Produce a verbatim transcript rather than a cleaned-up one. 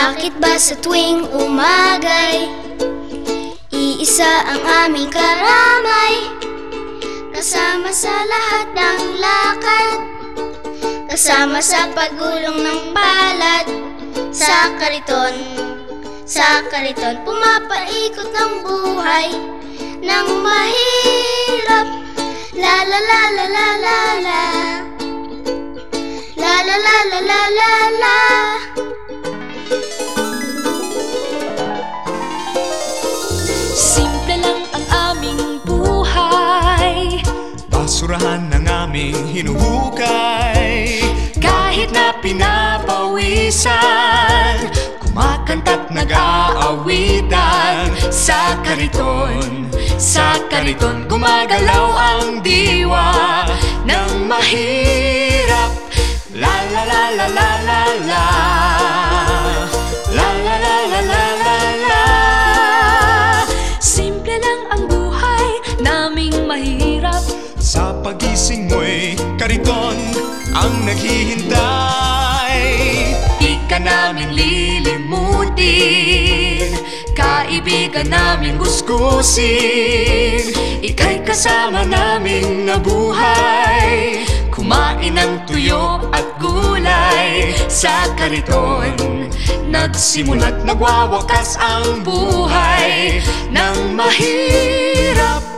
Bakit ba sa tuwing umagay iisa ang aming karamay? Kasama sa lahat ng lakad, kasama sa pagulong ng palad. Sa kariton, sa kariton pumapaikot ang buhay ng mahirap. La la la la la la la, la la la la la la la. Simple lang ang aming buhay, basurahan ng aming hinuhukay. kahit na pinapawisan, Kumakanta't nag-aawitan. sa kariton, sa kariton gumagalaw ang diwa ng mahirap. La la la la la la la, la la la la la la la. Simple lang ang buhay naming mahirap. Sa pagising mo'y kariton ang naghihintay. Di ka namin lilimutin, kaibigan namin gusgusin. Ika'y kasama naming nabuhay, kumain ng tuyo at gulay. Sa kariton nagsimula't nagwawakas ang buhay ng mahirap.